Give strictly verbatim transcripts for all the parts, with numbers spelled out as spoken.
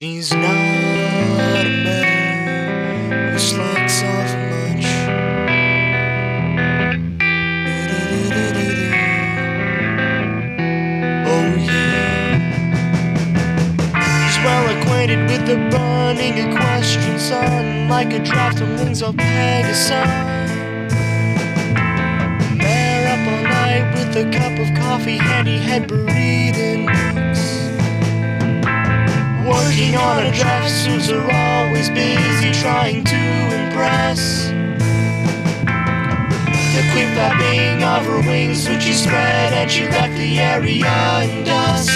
He's not a man who slacks off much. Oh yeah. He's well acquainted with the burning equestrian sun, like a draft on wings of Pegasus. There up all night with a cup of coffee, handy head buried in books. Working on a draft, suits are always busy trying to impress. The quick flapping of her wings when she spread and she left the area in dust.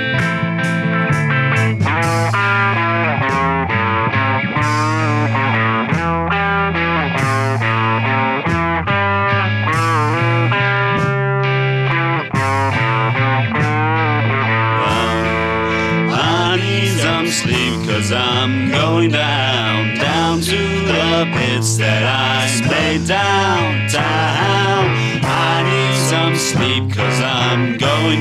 Sleep, cause I'm going down, down to the pits that I made downtown. I need some sleep, cause I'm going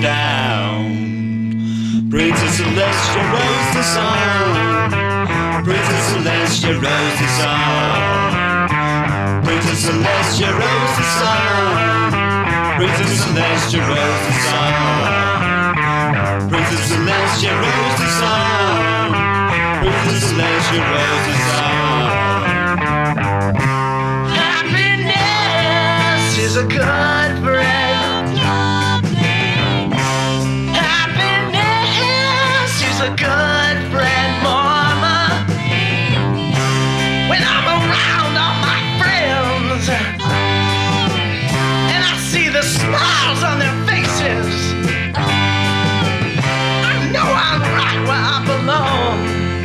down. Princess Celestia rose the song. Princess Celestia rose the song. Princess Celestia rose the song. Princess Celestia rose the song. Princess Celestia rose the song. Princess Celestia rose the song. Happiness is a good friend. Happiness is a good friend, Mama. When I'm around all my friends and I see the smiles on their faces, I know I'm right where I belong.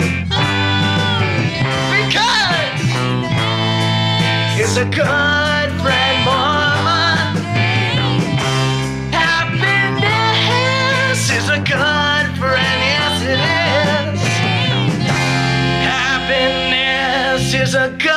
It's a good friend, Mama. Happiness is a good friend, yes it is. Happiness is a good